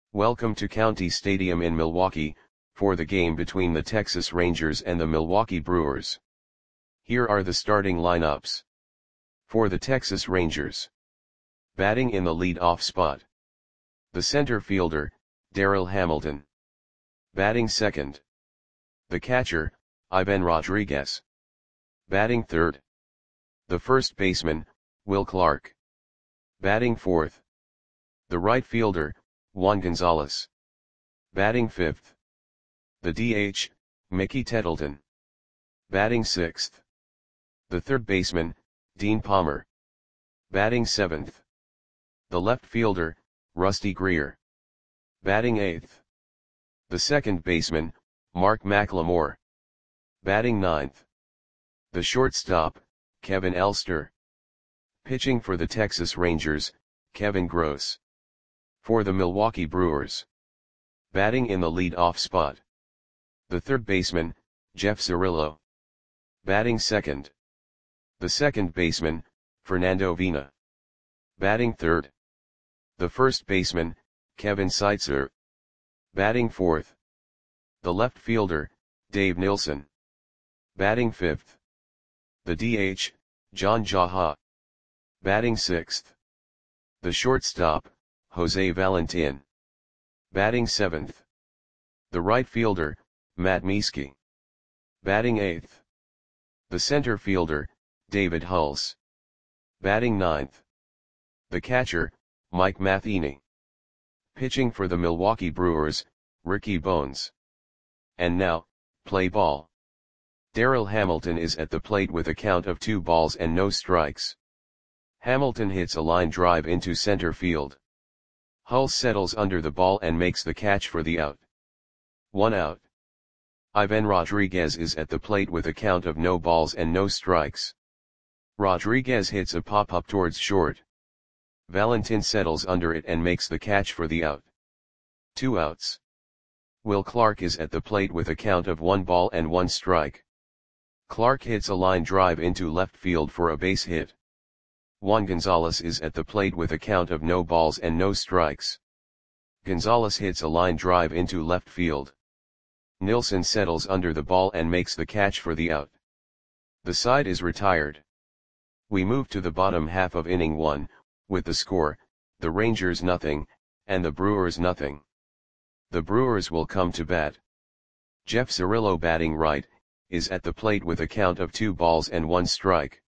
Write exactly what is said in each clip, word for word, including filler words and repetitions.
Welcome to County Stadium in Milwaukee, for the game between the Texas Rangers and the Milwaukee Brewers. Here are the starting lineups. For the Texas Rangers. Batting in the lead-off spot. The center fielder, Darryl Hamilton. Batting second. The catcher, Ivan Rodriguez. Batting third. The first baseman, Will Clark. Batting fourth. The right fielder, Juan Gonzalez. Batting fifth. The D H, Mickey Tettleton. Batting sixth. The third baseman, Dean Palmer. Batting seventh. The left fielder, Rusty Greer. Batting eighth. The second baseman, Mark McLemore. Batting ninth. The shortstop, Kevin Elster. Pitching for the Texas Rangers, Kevin Gross. For the Milwaukee Brewers. Batting in the lead-off spot. The third baseman, Jeff Cirillo. Batting second. The second baseman, Fernando Vina. Batting third. The first baseman, Kevin Seitzer. Batting fourth. The left fielder, Dave Nilsson. Batting fifth. The D H, John Jaha. Batting sixth. The shortstop, Jose Valentin. Batting seventh. The right fielder, Matt Mieske. Batting eighth. The center fielder, David Hulse. Batting ninth. The catcher, Mike Matheny. Pitching for the Milwaukee Brewers, Ricky Bones. And now, play ball. Darryl Hamilton is at the plate with a count of two balls and no strikes. Hamilton hits a line drive into center field. Hulse settles under the ball and makes the catch for the out. One out. Ivan Rodriguez is at the plate with a count of no balls and no strikes. Rodriguez hits a pop-up towards short. Valentin settles under it and makes the catch for the out. Two outs. Will Clark is at the plate with a count of one ball and one strike. Clark hits a line drive into left field for a base hit. Juan Gonzalez is at the plate with a count of no balls and no strikes. Gonzalez hits a line drive into left field. Nilsson settles under the ball and makes the catch for the out. The side is retired. We move to the bottom half of inning one, with the score, the Rangers nothing, and the Brewers nothing. The Brewers will come to bat. Jeff Cirillo batting right, is at the plate with a count of two balls and one strike.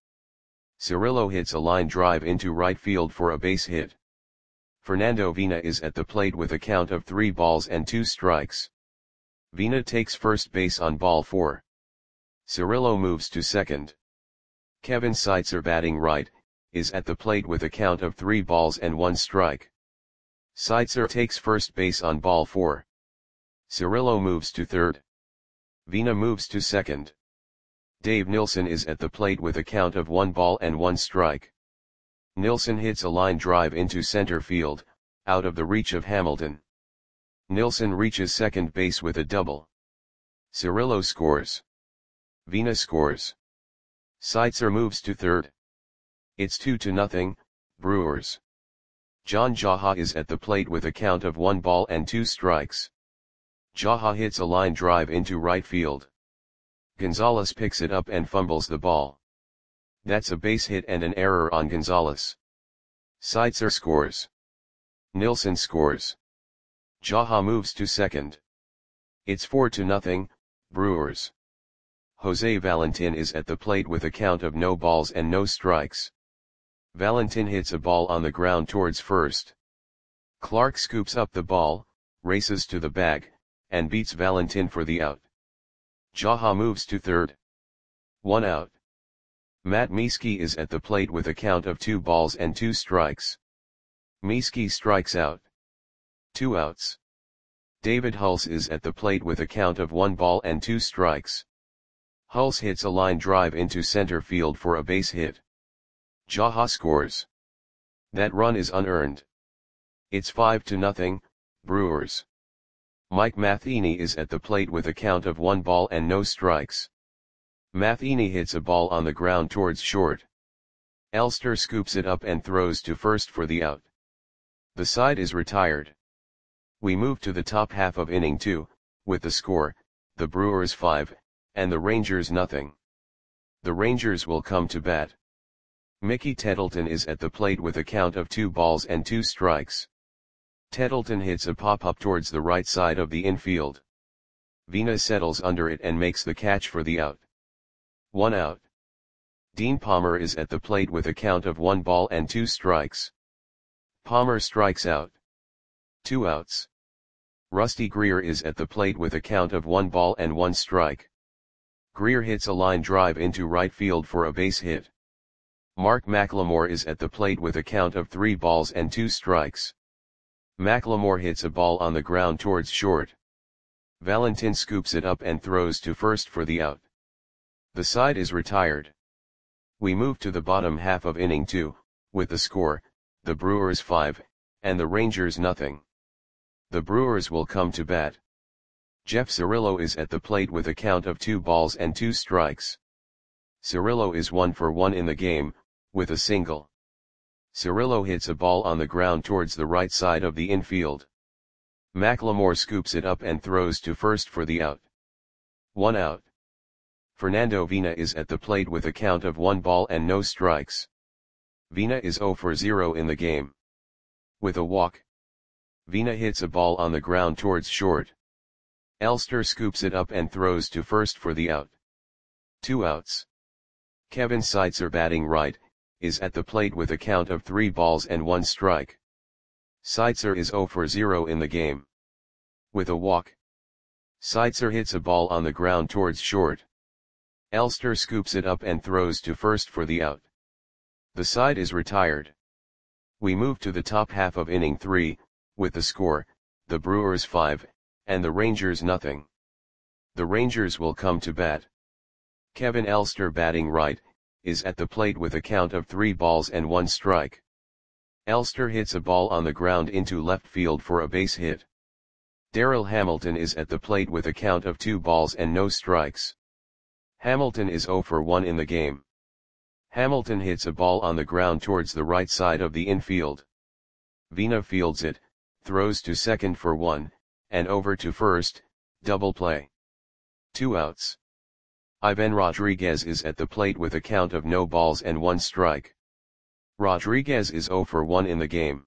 Cirillo hits a line drive into right field for a base hit. Fernando Vina is at the plate with a count of three balls and two strikes. Vina takes first base on ball four. Cirillo moves to second. Kevin Seitzer batting right, is at the plate with a count of three balls and one strike. Seitzer takes first base on ball four. Cirillo moves to third. Vina moves to second. Dave Nilsson is at the plate with a count of one ball and one strike. Nilsson hits a line drive into center field, out of the reach of Hamilton. Nilsson reaches second base with a double. Cirillo scores. Vina scores. Seitzer moves to third. It's two to nothing, Brewers. John Jaha is at the plate with a count of one ball and two strikes. Jaha hits a line drive into right field. Gonzalez picks it up and fumbles the ball. That's a base hit and an error on Gonzalez. Seitzer scores. Nilsson scores. Jaha moves to second. It's four to nothing, Brewers. Jose Valentin is at the plate with a count of no balls and no strikes. Valentin hits a ball on the ground towards first. Clark scoops up the ball, races to the bag, and beats Valentin for the out. Jaha moves to third. One out. Matt Mieske is at the plate with a count of two balls and two strikes. Mieske strikes out. Two outs. David Hulse is at the plate with a count of one ball and two strikes. Hulse hits a line drive into center field for a base hit. Jaha scores. That run is unearned. It's five to nothing, Brewers. Mike Matheny is at the plate with a count of one ball and no strikes. Matheny hits a ball on the ground towards short. Elster scoops it up and throws to first for the out. The side is retired. We move to the top half of inning two, with the score, the Brewers five, and the Rangers nothing. The Rangers will come to bat. Mickey Tettleton is at the plate with a count of two balls and two strikes. Tettleton hits a pop-up towards the right side of the infield. Vina settles under it and makes the catch for the out. One out. Dean Palmer is at the plate with a count of one ball and two strikes. Palmer strikes out. Two outs. Rusty Greer is at the plate with a count of one ball and one strike. Greer hits a line drive into right field for a base hit. Mark McLemore is at the plate with a count of three balls and two strikes. McLemore hits a ball on the ground towards short. Valentin scoops it up and throws to first for the out. The side is retired. We move to the bottom half of inning two, with the score, the Brewers five, and the Rangers nothing. The Brewers will come to bat. Jeff Cirillo is at the plate with a count of two balls and two strikes. Cirillo is one for one in the game, with a single. Cirillo hits a ball on the ground towards the right side of the infield. McLemore scoops it up and throws to first for the out. One out. Fernando Vina is at the plate with a count of one ball and no strikes. Vina is zero for zero in the game. With a walk. Vina hits a ball on the ground towards short. Elster scoops it up and throws to first for the out. Two outs. Kevin Seitzer, batting right, is at the plate with a count of three balls and one strike. Seitzer is zero for zero in the game. With a walk. Seitzer hits a ball on the ground towards short. Elster scoops it up and throws to first for the out. The side is retired. We move to the top half of inning three, with the score, the Brewers five, and the Rangers nothing. The Rangers will come to bat. Kevin Elster, batting right, is at the plate with a count of three balls and one strike. Elster hits a ball on the ground into left field for a base hit. Darryl Hamilton is at the plate with a count of two balls and no strikes. Hamilton is zero for one in the game. Hamilton hits a ball on the ground towards the right side of the infield. Vina fields it, throws to second for one, and over to first, double play. Two outs. Ivan Rodriguez is at the plate with a count of no balls and one strike. Rodriguez is zero for one in the game.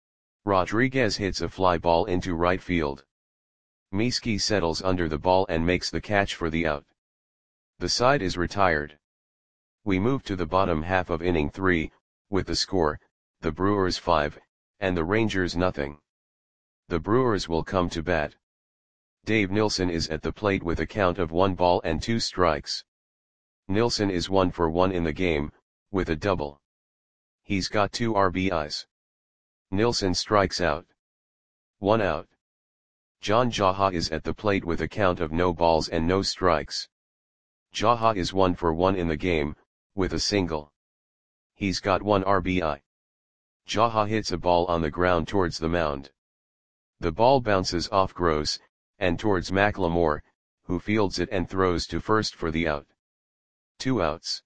Rodriguez hits a fly ball into right field. Mieski settles under the ball and makes the catch for the out. The side is retired. We move to the bottom half of inning three, with the score, the Brewers five, and the Rangers nothing. The Brewers will come to bat. Dave Nilsson is at the plate with a count of one ball and two strikes. Nilsson is one for one in the game, with a double. He's got two R B Is. Nilsson strikes out. One out. John Jaha is at the plate with a count of no balls and no strikes. Jaha is one for one in the game, with a single. He's got one R B I. Jaha hits a ball on the ground towards the mound. The ball bounces off Gross, and towards McLemore, who fields it and throws to first for the out. Two outs.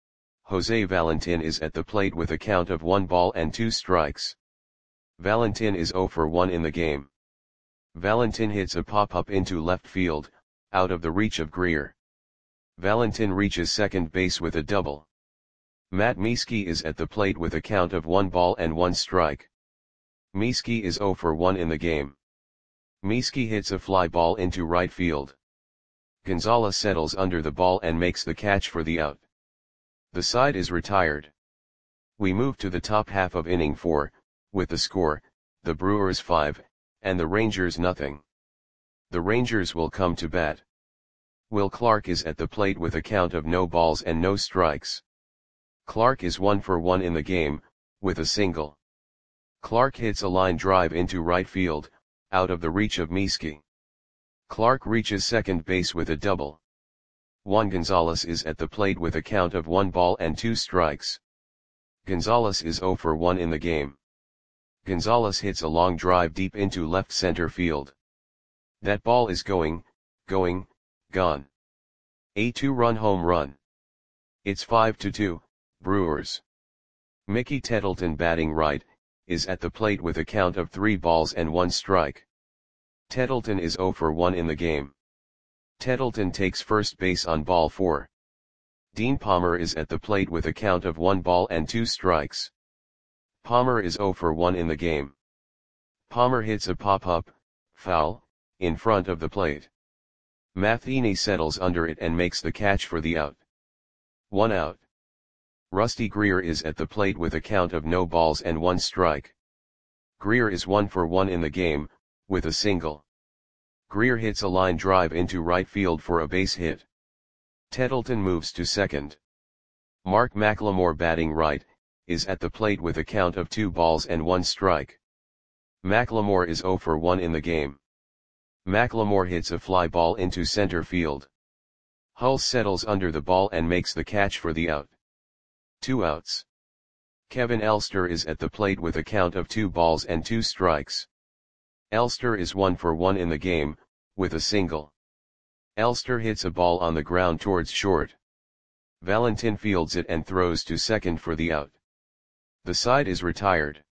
Jose Valentin is at the plate with a count of one ball and two strikes. Valentin is zero for one in the game. Valentin hits a pop-up into left field, out of the reach of Greer. Valentin reaches second base with a double. Matt Mieski is at the plate with a count of one ball and one strike. Mieski is zero for one in the game. Mieski hits a fly ball into right field. Gonzalez settles under the ball and makes the catch for the out. The side is retired. We move to the top half of inning four, with the score, the Brewers five, and the Rangers nothing. The Rangers will come to bat. Will Clark is at the plate with a count of no balls and no strikes. Clark is one for one in the game, with a single. Clark hits a line drive into right field, out of the reach of Mieski. Clark reaches second base with a double. Juan Gonzalez is at the plate with a count of one ball and two strikes. Gonzalez is zero for one in the game. Gonzalez hits a long drive deep into left center field. That ball is going, going, gone. A two-run home run. It's five to two, Brewers. Mickey Tettleton, batting right, is at the plate with a count of three balls and one strike. Tettleton is zero for one in the game. Tettleton takes first base on ball four. Dean Palmer is at the plate with a count of one ball and two strikes. Palmer is zero for one in the game. Palmer hits a pop-up, foul, in front of the plate. Matheny settles under it and makes the catch for the out. One out. Rusty Greer is at the plate with a count of no balls and one strike. Greer is one for one in the game, with a single. Greer hits a line drive into right field for a base hit. Tettleton moves to second. Mark McLemore, batting right, is at the plate with a count of two balls and one strike. McLemore is zero for one in the game. McLemore hits a fly ball into center field. Hulse settles under the ball and makes the catch for the out. Two outs. Kevin Elster is at the plate with a count of two balls and two strikes. Elster is one for one in the game, with a single. Elster hits a ball on the ground towards short. Valentin fields it and throws to second for the out. The side is retired.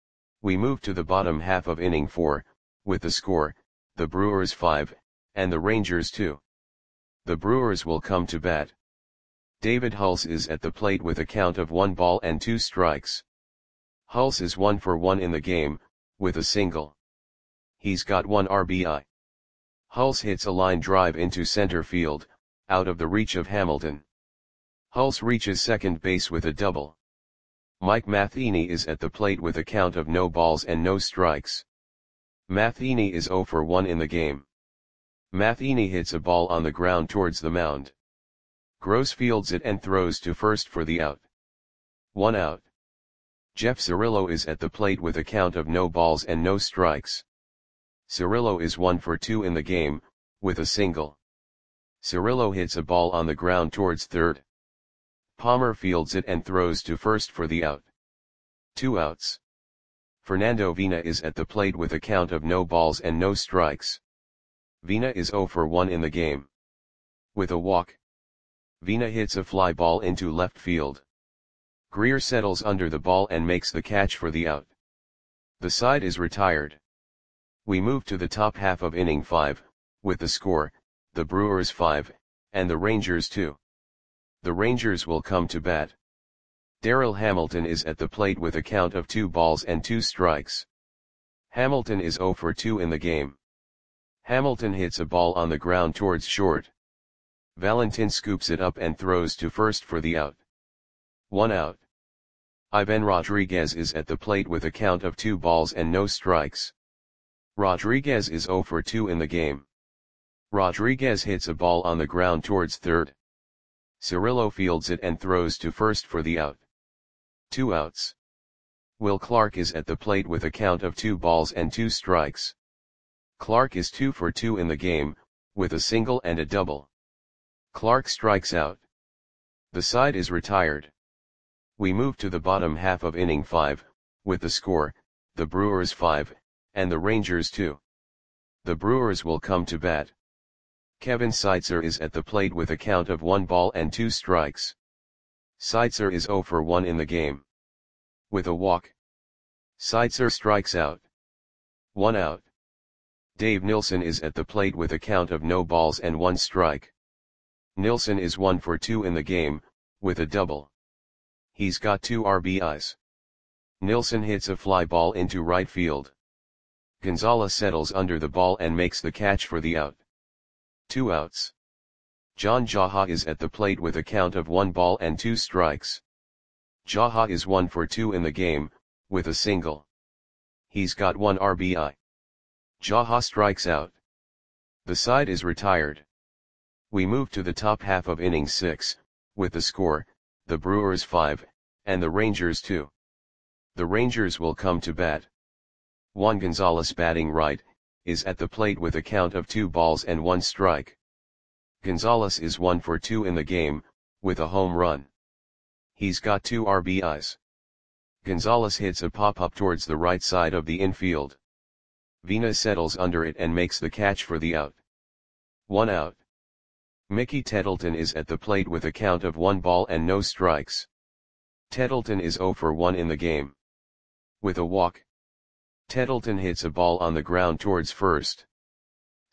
We move to the bottom half of inning four, with the score, the Brewers five, and the Rangers two. The Brewers will come to bat. David Hulse is at the plate with a count of one ball and two strikes. Hulse is one for one in the game, with a single. He's got one R B I. Hulse hits a line drive into center field, out of the reach of Hamilton. Hulse reaches second base with a double. Mike Matheny is at the plate with a count of no balls and no strikes. Matheny is zero for one in the game. Matheny hits a ball on the ground towards the mound. Gross fields it and throws to first for the out. One out. Jeff Cirillo is at the plate with a count of no balls and no strikes. Cirillo is one for two in the game, with a single. Cirillo hits a ball on the ground towards third. Palmer fields it and throws to first for the out. Two outs. Fernando Vina is at the plate with a count of no balls and no strikes. Vina is zero for one in the game. With a walk. Vina hits a fly ball into left field. Greer settles under the ball and makes the catch for the out. The side is retired. We move to the top half of inning five, with the score, the Brewers five, and the Rangers two. The Rangers will come to bat. Darryl Hamilton is at the plate with a count of two balls and two strikes. Hamilton is zero for two in the game. Hamilton hits a ball on the ground towards short. Valentin scoops it up and throws to first for the out. One out. Ivan Rodriguez is at the plate with a count of two balls and no strikes. Rodriguez is zero for two in the game. Rodriguez hits a ball on the ground towards third. Cirillo fields it and throws to first for the out. Two outs. Will Clark is at the plate with a count of two balls and two strikes. Clark is two for two in the game, with a single and a double. Clark strikes out. The side is retired. We move to the bottom half of inning five, with the score, the Brewers five, and the Rangers two. The Brewers will come to bat. Kevin Seitzer is at the plate with a count of one ball and two strikes. Seitzer is zero for one in the game. With a walk. Seitzer strikes out. One out. Dave Nilsson is at the plate with a count of no balls and one strike. Nilsson is one for two in the game, with a double. He's got two R B Is. Nilsson hits a fly ball into right field. Gonzalez settles under the ball and makes the catch for the out. Two outs. John Jaha is at the plate with a count of one ball and two strikes. Jaha is one for two in the game, with a single. He's got one R B I. Jaha strikes out. The side is retired. We move to the top half of inning six, with the score, the Brewers five, and the Rangers two. The Rangers will come to bat. Juan Gonzalez, batting right, is at the plate with a count of two balls and one strike. Gonzalez is one for two in the game, with a home run. He's got two R B Is. Gonzalez hits a pop-up towards the right side of the infield. Vina settles under it and makes the catch for the out. One out. Mickey Tettleton is at the plate with a count of one ball and no strikes. Tettleton is zero for one in the game. With a walk. Tettleton hits a ball on the ground towards first.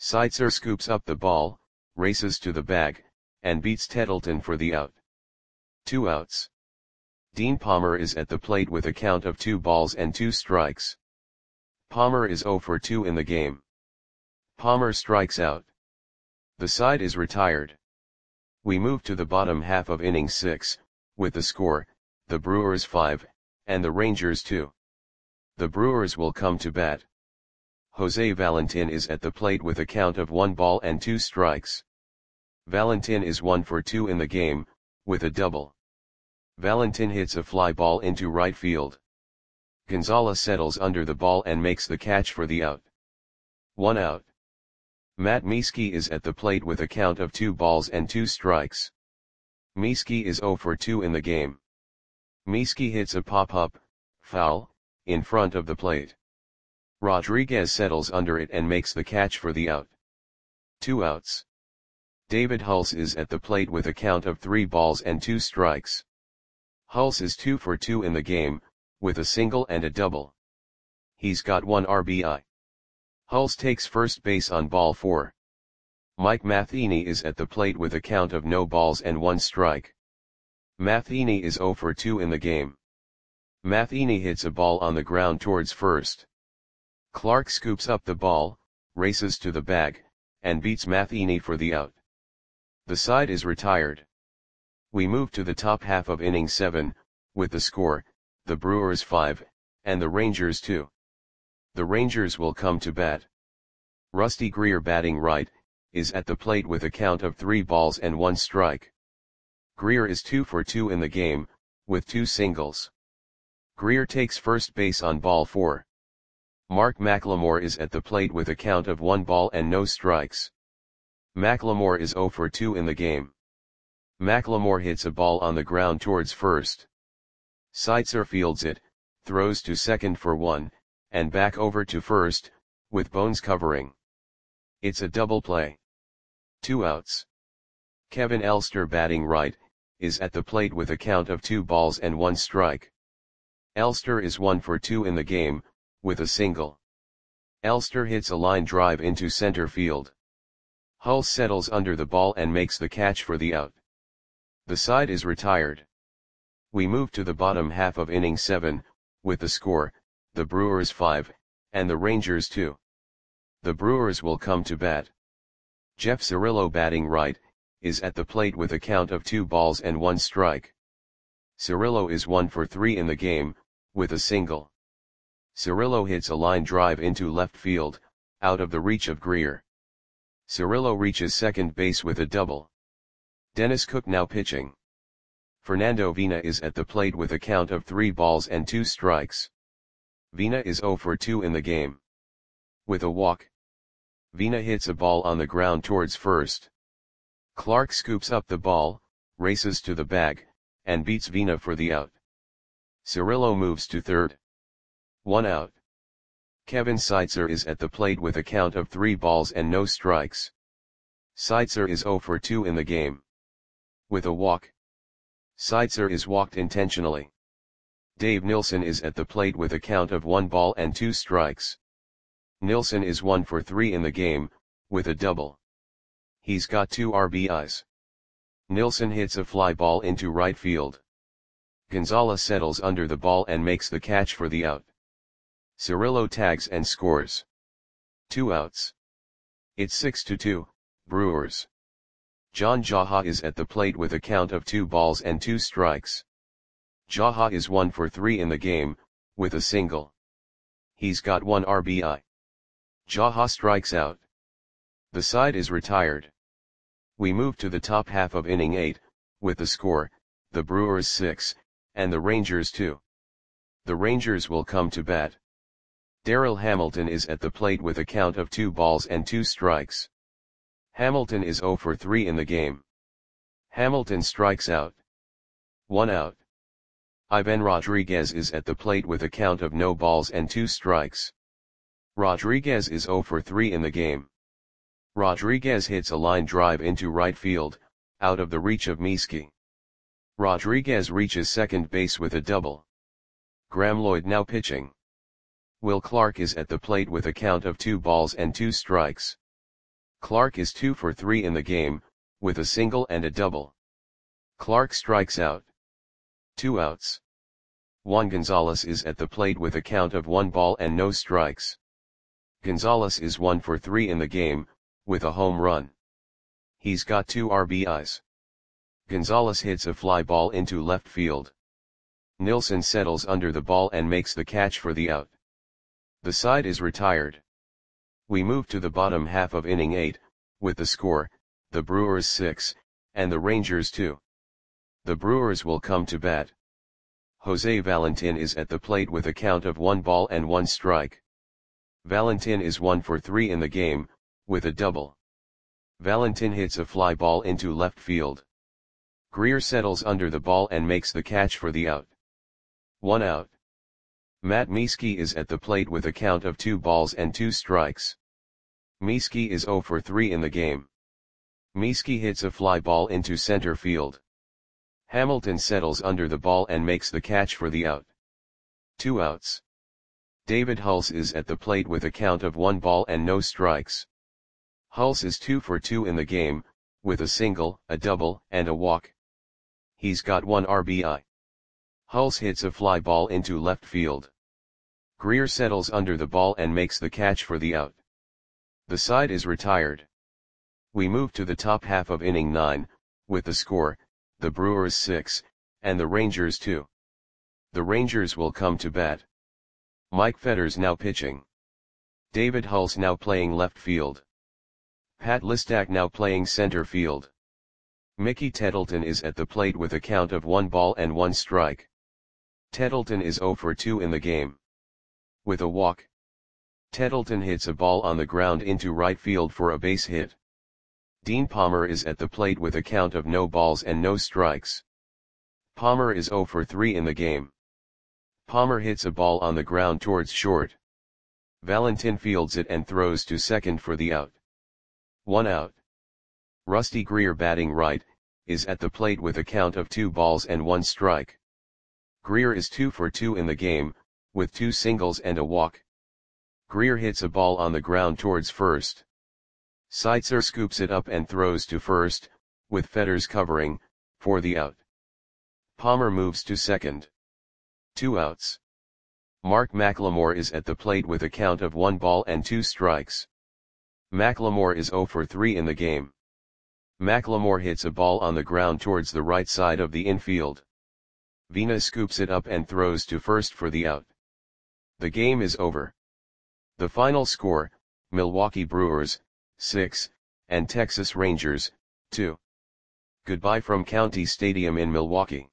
Seitzer scoops up the ball, races to the bag, and beats Tettleton for the out. Two outs. Dean Palmer is at the plate with a count of two balls and two strikes. Palmer is oh for two in the game. Palmer strikes out. The side is retired. We move to the bottom half of inning six, with the score, the Brewers five, and the Rangers two. The Brewers will come to bat. Jose Valentin is at the plate with a count of one ball and two strikes. Valentin is one for two in the game, with a double. Valentin hits a fly ball into right field. Gonzalez settles under the ball and makes the catch for the out. One out. Matt Mieske is at the plate with a count of two balls and two strikes. Mieske is oh for two in the game. Mieske hits a pop-up, foul, in front of the plate. Rodriguez settles under it and makes the catch for the out. Two outs. David Hulse is at the plate with a count of three balls and two strikes. Hulse is two for two in the game, with a single and a double. He's got one R B I. Hulse takes first base on ball four. Mike Matheny is at the plate with a count of no balls and one strike. Matheny is oh for two in the game. Matheny hits a ball on the ground towards first. Clark scoops up the ball, races to the bag, and beats Matheny for the out. The side is retired. We move to the top half of inning seven, with the score, the Brewers five, and the Rangers two. The Rangers will come to bat. Rusty Greer, batting right, is at the plate with a count of three balls and one strike. Greer is two for two in the game, with two singles. Greer takes first base on ball four. Mark McLemore is at the plate with a count of one ball and no strikes. McLemore is oh for two in the game. McLemore hits a ball on the ground towards first. Seitzer fields it, throws to second for one, and back over to first, with Bones covering. It's a double play. Two outs. Kevin Elster, batting right, is at the plate with a count of two balls and one strike. Elster is one for two in the game, with a single. Elster hits a line drive into center field. Hulse settles under the ball and makes the catch for the out. The side is retired. We move to the bottom half of inning seven, with the score, the Brewers five, and the Rangers two. The Brewers will come to bat. Jeff Cirillo, batting right, is at the plate with a count of two balls and one strike. Cirillo is one for three in the game, with a single. Cirillo hits a line drive into left field, out of the reach of Greer. Cirillo reaches second base with a double. Dennis Cook now pitching. Fernando Vina is at the plate with a count of three balls and two strikes. Vina is oh for two in the game. With a walk. Vina hits a ball on the ground towards first. Clark scoops up the ball, races to the bag, and beats Vina for the out. Cirillo moves to third. One out. Kevin Seitzer is at the plate with a count of three balls and no strikes. Seitzer is oh for two in the game. With a walk. Seitzer is walked intentionally. Dave Nilsson is at the plate with a count of one ball and two strikes. Nilsson is one for three in the game, with a double. He's got two R B Is. Nilsson hits a fly ball into right field. Gonzalez settles under the ball and makes the catch for the out. Cirillo tags and scores. Two outs. It's six to two, Brewers. John Jaha is at the plate with a count of two balls and two strikes. Jaha is one for three in the game, with a single. He's got one R B I. Jaha strikes out. The side is retired. We move to the top half of inning eight, with the score, the Brewers six, and the Rangers two. The Rangers will come to bat. Darryl Hamilton is at the plate with a count of two balls and two strikes. Hamilton is oh for three in the game. Hamilton strikes out. One out. Ivan Rodriguez is at the plate with a count of no balls and two strikes. Rodriguez is oh for three in the game. Rodriguez hits a line drive into right field, out of the reach of Mieske. Rodriguez reaches second base with a double. Graham Lloyd now pitching. Will Clark is at the plate with a count of two balls and two strikes. Clark is two for three in the game, with a single and a double. Clark strikes out. Two outs. Juan Gonzalez is at the plate with a count of one ball and no strikes. Gonzalez is one for three in the game, with a home run. He's got two R B Is. Gonzalez hits a fly ball into left field. Nilsson settles under the ball and makes the catch for the out. The side is retired. We move to the bottom half of inning eight, with the score, the Brewers six, and the Rangers two. The Brewers will come to bat. Jose Valentin is at the plate with a count of one ball and one strike. Valentin is one for three in the game, with a double. Valentin hits a fly ball into left field. Greer settles under the ball and makes the catch for the out. One out. Matt Mieske is at the plate with a count of two balls and two strikes. Mieske is zero for three in the game. Mieske hits a fly ball into center field. Hamilton settles under the ball and makes the catch for the out. Two outs. David Hulse is at the plate with a count of one ball and no strikes. Hulse is two for two in the game, with a single, a double, and a walk. He's got one R B I. Hulse hits a fly ball into left field. Greer settles under the ball and makes the catch for the out. The side is retired. We move to the top half of inning nine, with the score, the Brewers six, and the Rangers two. The Rangers will come to bat. Mike Fetters now pitching. David Hulse now playing left field. Pat Listak now playing center field. Mickey Tettleton is at the plate with a count of one ball and one strike. Tettleton is zero for two in the game. With a walk. Tettleton hits a ball on the ground into right field for a base hit. Dean Palmer is at the plate with a count of no balls and no strikes. Palmer is zero for three in the game. Palmer hits a ball on the ground towards short. Valentin fields it and throws to second for the out. One out. Rusty Greer, batting right, is at the plate with a count of two balls and one strike. Greer is two for two in the game, with two singles and a walk. Greer hits a ball on the ground towards first. Seitzer scoops it up and throws to first, with Fetters covering, for the out. Palmer moves to second. Two outs. Mark McLemore is at the plate with a count of one ball and two strikes. McLemore is zero for three in the game. McLemore hits a ball on the ground towards the right side of the infield. Vina scoops it up and throws to first for the out. The game is over. The final score, Milwaukee Brewers, six, and Texas Rangers, two. Goodbye from County Stadium in Milwaukee.